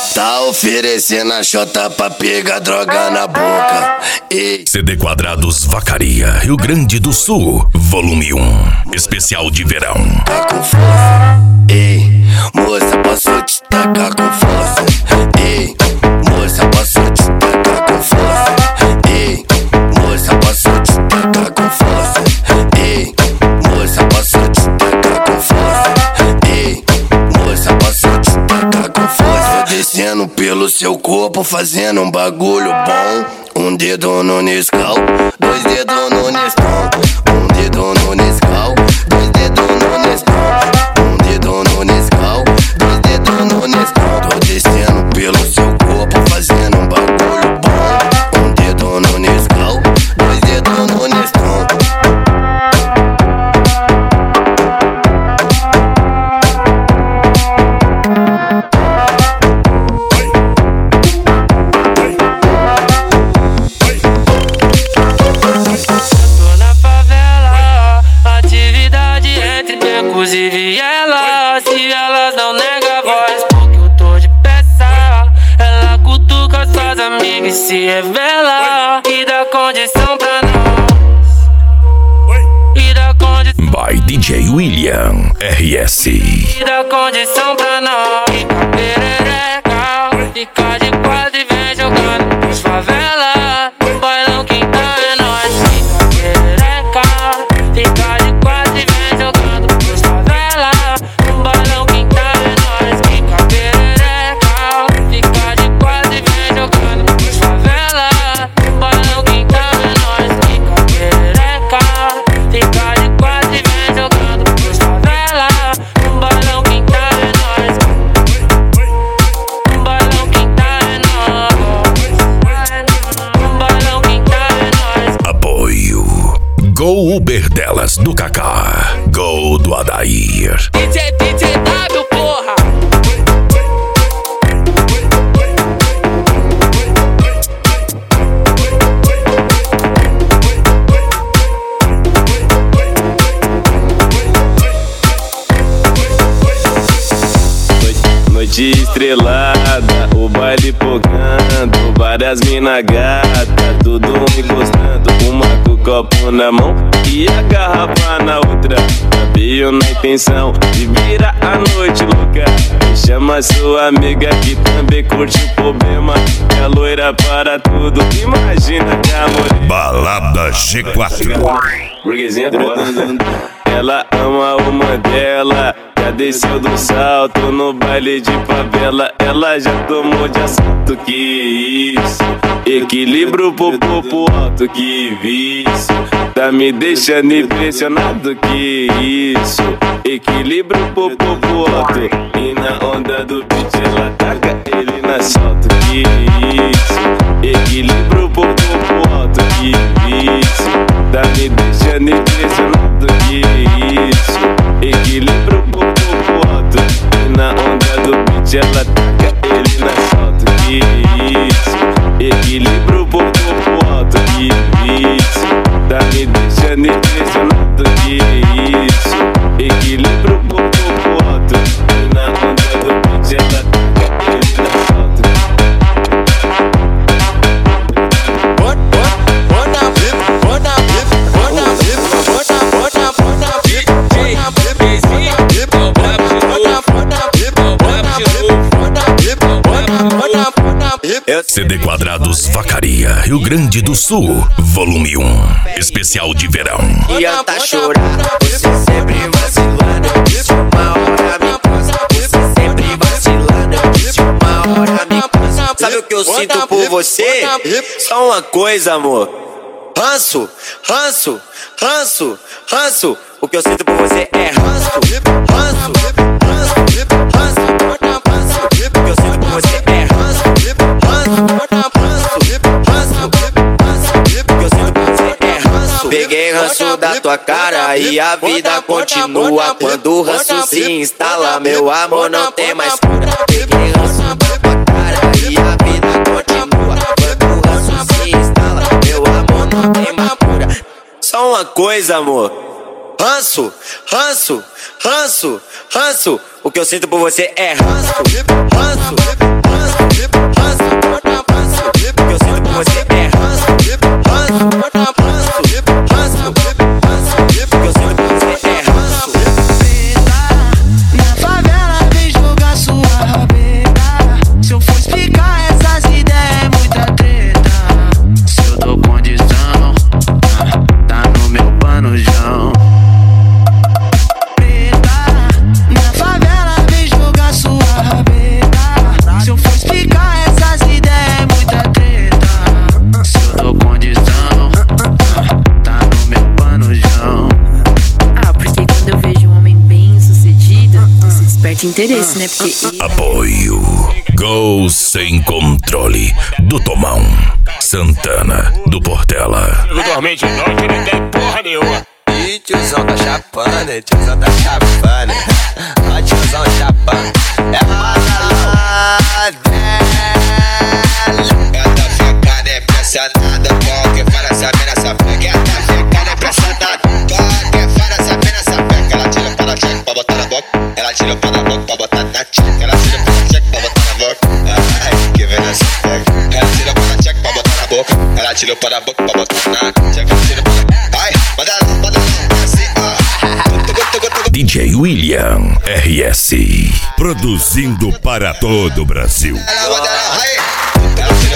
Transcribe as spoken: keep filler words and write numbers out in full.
Tá oferecendo a xota pra pegar droga na boca. Ei. C D Quadrados Vacaria, Rio Grande do Sul, volume um, especial de verão. Tá com força. Ei, moça, posso te tacar com força. Ei, moça, posso te tacar com força. Ei, moça, posso te tacar com força. Ei, moça, posso te tacar com força. Ei, moça, posso te tacar com força. Vou descendo pelo seu corpo, fazendo um bagulho bom. Um dedo no Nescau, dois dedos no Nescau. Um dedo no Nescau, dois dedos no Nescau. Um dedo no Nescau, dois dedos no Nescau. Tô descendo pelo seu corpo, fazendo um bagulho bom. Um dedo no Nescau, dois dedos no Nescau. Inclusive ela, se elas não negam a voz, porque eu tô de peça. Ela cutuca suas amigas e se revela e dá condição pra nós. E dá condição. By D J William R S. E dá condição pra nós. Fica perereca, fica de quadro e vem jogando pros favela. No bailão quem tá é nós. Fica perereca, fica de quadro e vem jogando pros favela. No bailão quem tá é nós. Fica perereca, fica de quadro e vem jogando pros favela. No bailão quem tá é nós. Fica perereca, fica de quadro e vem jogando pros favela. No bailão quem tá é nós. No bailão quem tá é nós. No bailão quem tá é nós. Apoio Gol Uber delas do Kaká, Gol do Adair. D J, D J W, porra! Noite estrelada, o baile pogando, várias mina gata, tudo encostando, uma com o copo na mão e a garrafa na outra. Sabia na intenção de virar a noite louca. Chama sua amiga que também curte o problema. É loira para tudo, imagina que a mulher. Balada G quatro. Burguesinha trotando. Ela ama o Mandela. Já desceu do salto no baile de favela. Ela já tomou de assalto, que isso. Equilíbrio pro popo alto, que vício. Tá me deixando impressionado, que isso. Equilíbrio pro popo alto. E na onda do beat ela taca ele na salto, que isso. Equilíbrio pro popo alto, que vício. Tá me deixando impressionado, que isso. Equilíbrio pro popo alto. E na onda do beat ela taca ele na salto, que isso. Equilíbrio pro popo alto, que vício. Tá me deixando impressionado, que isso. Equilíbrio pro popo alto. E na onda do beat ela taca ele na salto. C D Quadrados Vacaria, Rio Grande do Sul, volume um, especial de verão. Adianta chorar, você sempre vacilando. Se uma hora me cansa, você sempre vacilando. Se uma hora me cansa. Sabe o que eu sinto por você? Só uma coisa, amor. Ranço, ranço, ranço, ranço. O que eu sinto por você é ranço, ranço, ranço, ranço. O que eu sinto por você é ranço, ranço, ranço, ranço. O que eu sinto por você é ranço. Peguei ranço da tua cara e a vida continua. Quando o ranço se instala, meu amor não tem mais cura. Peguei ranço da tua cara e a vida continua. Quando o ranço se instala, meu amor não tem mais cura. Só uma coisa, amor. Ranço, ranço, ranço, ranço. O que eu sinto por você é ranço, ranço, ranço. muito interesse, né? Porque... Apoio. Gol Sem Controle, do Tomão. Santana, do Portela. Eu dormi de noite, não tem porra nenhuma. Ih, tiozão tá chapando, tiozão tá chapando. Ó, tiozão chapando. É malandro. Gata ficando impressionada com que fala essa mina sapeca. Gata ficando impressionada com que fala essa mina sapeca. Ela tira para cheque pra botar na boca. Ela tira para na boca pra botar na cheque. Ela tira para cheque pra botar na boca. Ai, que vem nessa pega. Ela tira para cheque pra botar na boca. Ela tira para a boca pra botar na cheque. Ela tira para... Ai, manda lá, manda lá, assim, ó. D J William R S. Produzindo para todo o Brasil. Ela manda lá, ai. Ela